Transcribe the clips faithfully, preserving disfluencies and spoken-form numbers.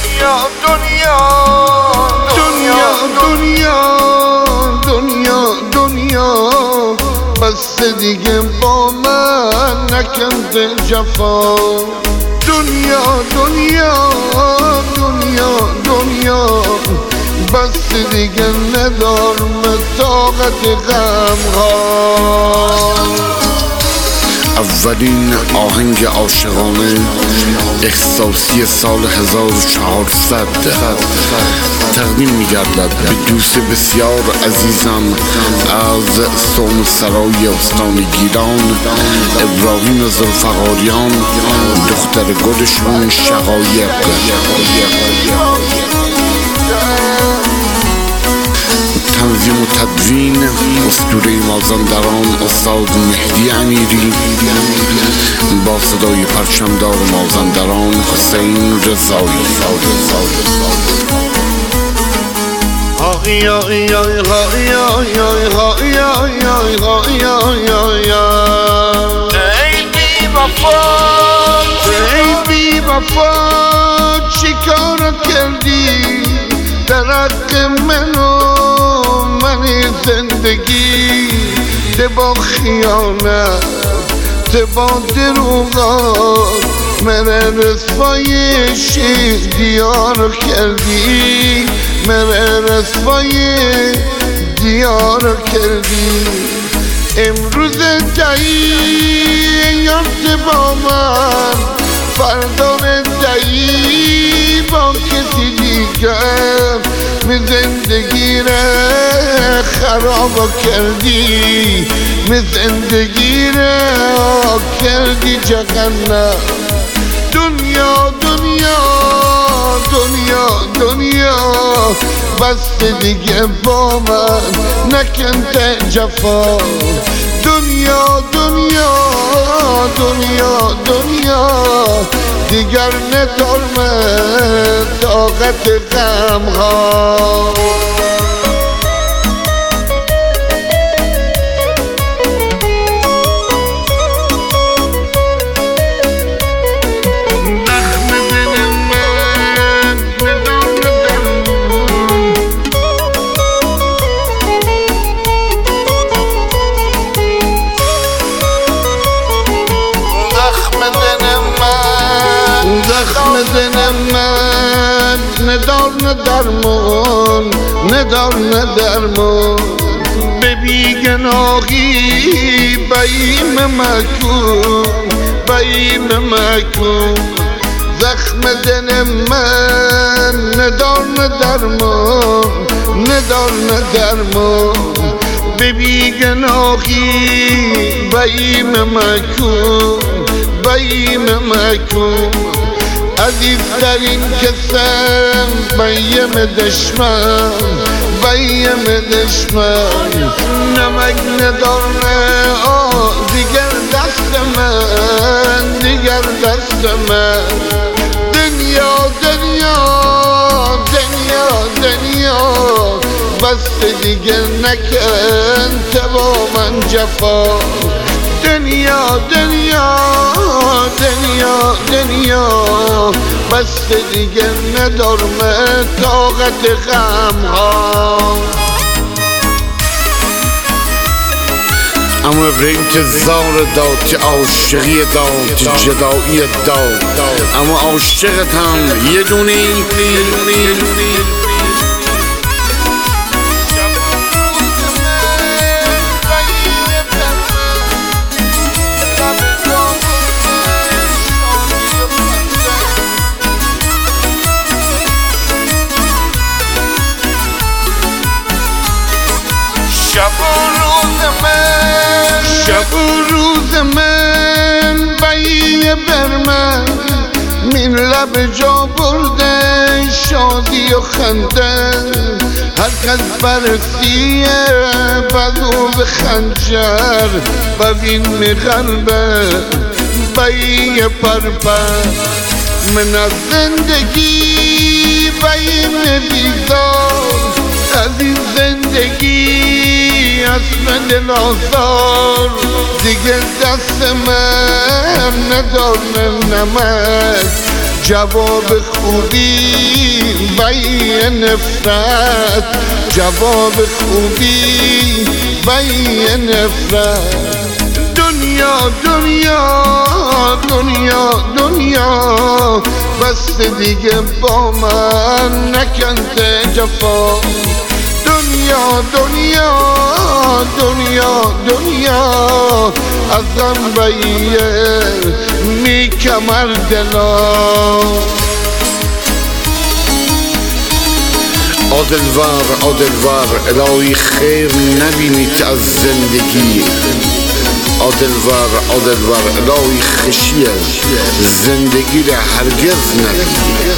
دنیا دنیا دنیا دنیا دنیا بس دیگه با من نکنده جفا دنیا دنیا دنیا دنیا بس دیگه ندارم طاقت غمها. اولین آهنگ عاشقانه احساسی سال هزار و چهارصد تقدیم می‌گردد به دوست بسیار عزیزم از سوم سرای استان گیلان، ابراهیم ذوالفقاریان، دختر گلشون شقایق. تنظیم و تدوین اسطوره مازندران استاد مهدی امیری، با صدای پرچمدار مازندران حسین رضایی. آی آی آی آی آی آی آی آی آی آی ای بی وفا ای بی وفا چیکار کردی در حق منو من زندگی ده با خیانت ده با دروغات مره رسوای شیخ دیار کردی مره رسوای دیار کردی. امروز دهی یارت با من فردا دهی با کسی دیگر می زندگی را خراب کردی می زندگی را کردی جهنم. دنیا دنیا دنیا دنیا بس دیگه با من نکنده جفا دنیا دنیا دنیا دنیا دیگر ندارم طاقت غمها. زخم دل من ندار ندرمون ندار ندرمون به بیگناهی بیم مکن بیم مکن. زخم دل من ندار ندرمون ندار ندرمون به بیگناهی بیم مکن بیم مکن. عزیزترین کسم بیم دشمن بیم دشمن نمک نداره آه دیگر دست من دیگر دست من. دنیا دنیا دنیا دنیا بس دیگر نکن تو با من جفا دنیا دنیا دنیا دنیا بس دیگه ندارم طاقت غمها. اما به انتظار داد که عاشقی داد جدایی داد، اما عاشقت هم یه دونه شب و روز من شب و روز من بیه بر من من لب جا برده شادی و خنده هر کس برسیه بدو به خنجر ببین می قلبه بیه پر پر. من از زندگی بیم بیزار از این زندگی اسم دل آزار دیگه دست من ندارم نمک جواب خوبی بی نفرت، جواب خوبی بی نفرت. دنیا دنیا دنیا دنیا بس دیگه با من نکنده جفا. دنیا دنیا دنیا دنیا از غم بیه میکمر دلا. عادلوار عادلوار الهی خیر نبینید از زندگی. عادلوار عادلوار الهی خشیه زندگی را هرگز نبینید.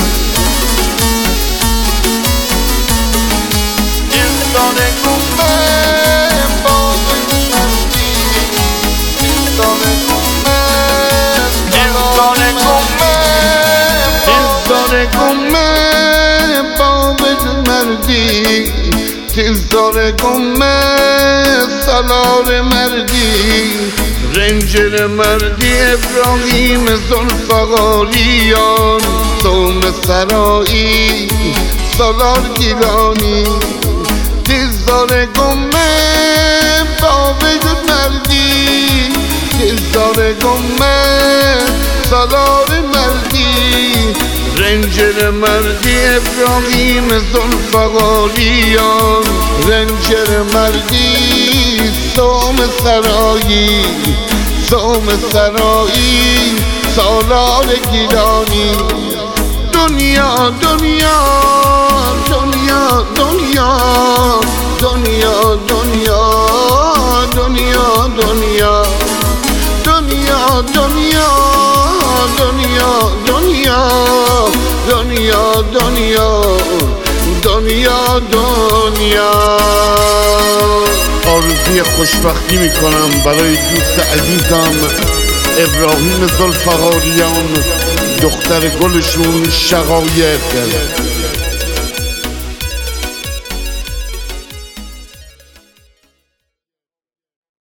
تیزدار گمه سالار مردی، رنجر مردی ابراهیم ذوالفقاریان، صوم سرایی سالار گیلانی. تیزدار گمه بابد مردی، تیزدار گمه سالار مردی، رنجر مردی ابراهیم ذوالفقاریان، رنجر مردی صوم سرایی صوم سرایی سالار گیلانی. دنیا دنیا دنیا دنیا دنیا دنیا دنیا دنیا دنیا دنیا دنیا دنیا دنیا دنیا دنیا دنیا. آرزوی خوشبختی میکنم برای دوست عزیزم ابراهیم ذوالفقاریان، دختر گلشون شقایق.